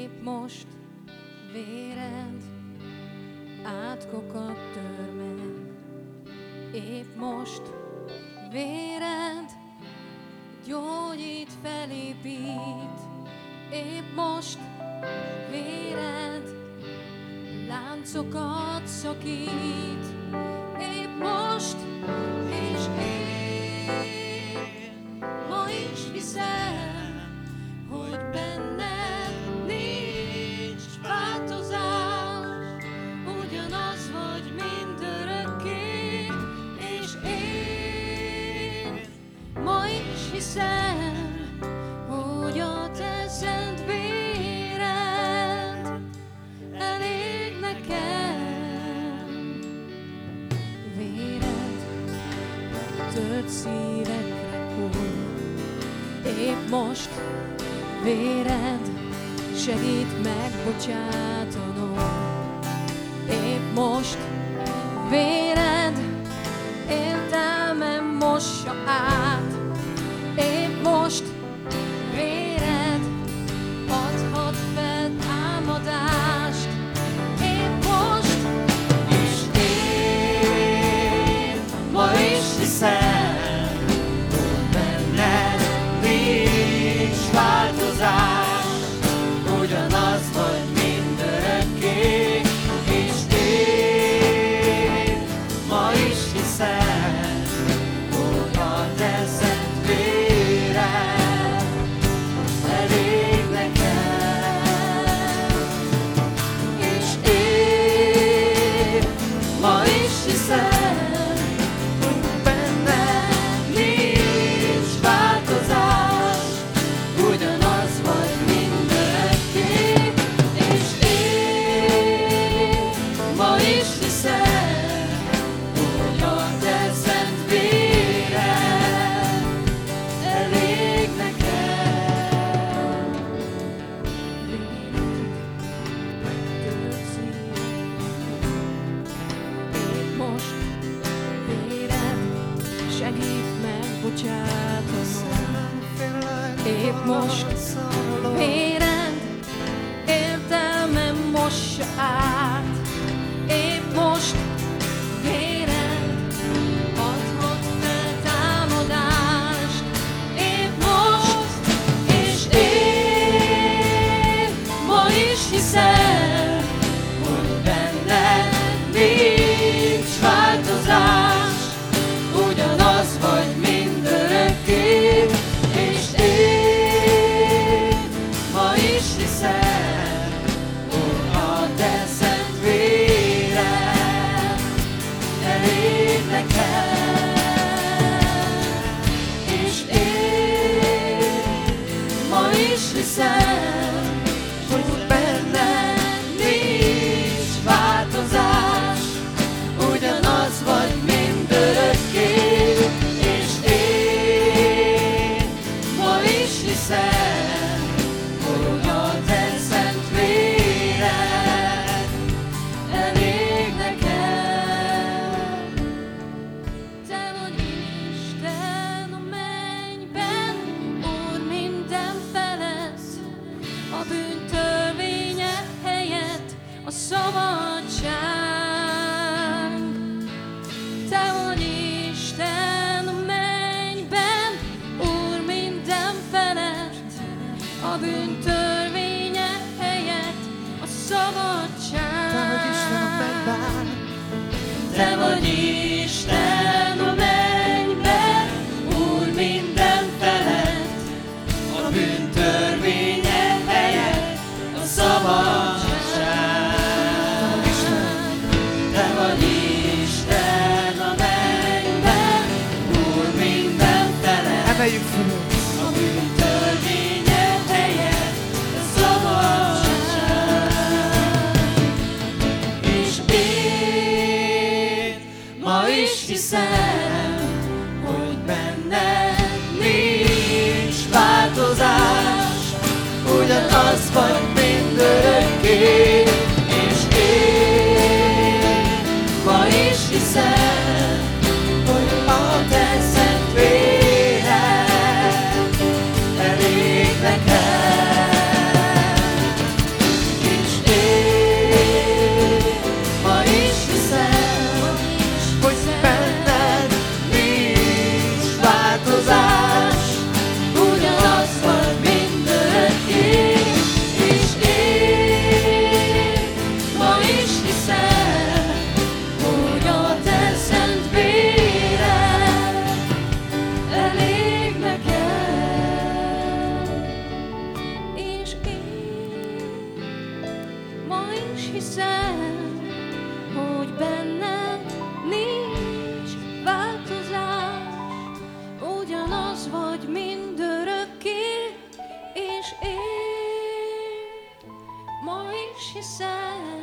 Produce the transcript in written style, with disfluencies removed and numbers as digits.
Épp most véred átkokat tör meg. Épp most véred gyógyít, felépít. Épp most véred láncokat szakít. Épp most, és én ma is hiszem, hogy benned nincs változás. Ugyanaz vagy mindörökké, és én ma is hiszem, hogy a te szent véred elég nekem. Véred tört szívekre hull. Épp most véred segít megbocsátanom. Épp most véred értelmem mossa át. Épp most véred adhat feltámadást. Épp most, és én ma is hiszem, hogy benned nincs változás. Ugyanaz vagy mindörökké, és én ma is hiszem, hogy a te szent véred elég nekem. És én ma is hiszem, hogy benned nincs változás. Ugyanaz vagy mindörökké, és én ma is hiszem, hogy a te szent véred elég nekem. Megtört szív, épp most véred segít megbocsátanom. Épp most véred értelmem mossa át. Épp most véred adhat feltámadást. Épp most, és én ma is hiszem, hogy benned nincs változás. Ugyanaz vagy mindörökké, és én ma is hiszem, hogy a te szent véred elég nekem. És én ma is hiszem, hogy benned nincs változás. Ugyanaz vagy mindörökké, és én ma is hiszem, hogy a te szent véred elég nekem. Te vagy Isten a mennyben, Úr minden felett, a bűn törvénye helyett a szabadság. Te vagy Isten a mennyben, Úr minden felett, a bűn törvénye helyett a szabadság. Te vagy Isten a mennyben, Úr minden felett, a bűn törvénye helyett a szabadság. Te vagy Isten a mennyben, Úr minden felett, Emeljük fel! a bűn törvénye helyett a szabadság. És én ma is hiszem, hogy benned nincs változás. Ugyanaz vagy mindörökké, és én ma is hiszem, hogy a te szent véred elég nekem. hiszem, hogy benned nincs változás, ugyanaz vagy mindörökké, és én ma is hiszem,